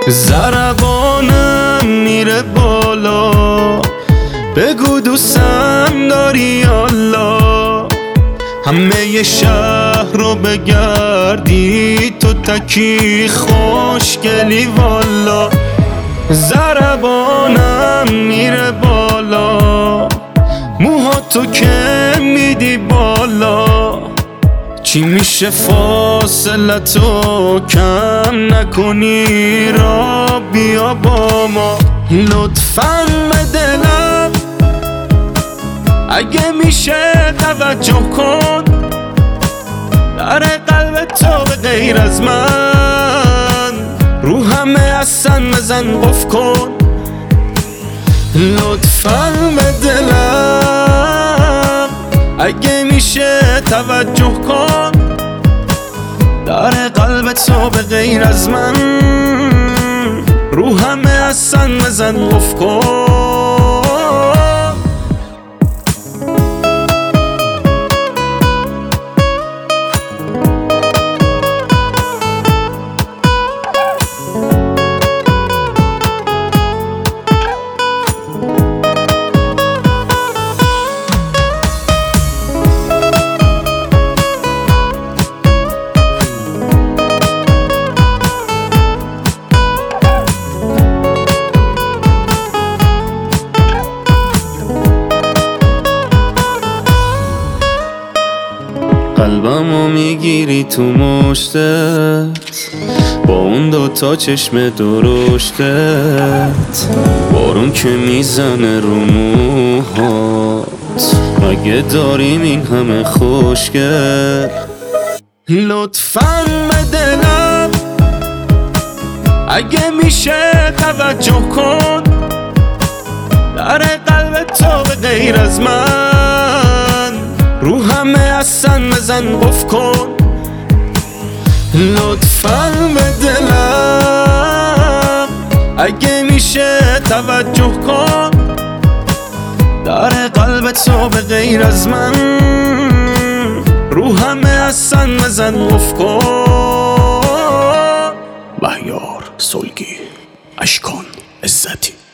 ضربانم میره بالا، بگو دوستم داری یالا. همه شهر رو بگردی تو تکی خوشگلی والا. ضربانم میره بالا، موها تو که میدی بالا. چی میشه فاصلتو کم نکنی، را بیا با ما لطفاً به دلم. اگه میشه توجه کن، در قلب تو به غیر از من رو همه اصلا بزن قفل کن. لطفاً به دلم اگه میشه توجه کن، در قلب تو به غیر از من رو همه اصلا بزن قفل کن. قلبمو میگیری تو مشتت، با اون دوتا چشم درشتت. بارون که میزنه رو موهات، مگه داریم این همه خوشگل. لطفاً به دلم اگه میشه توجه کن، در قلب تو به غیر از من رو همه اصلا بزن قفل کن. لطفاً به دلم اگه میشه توجه کن، در قلب تو به غیر از من رو همه اصلا بزن قفل کن. مهیار سلگی، اشکان عزتی.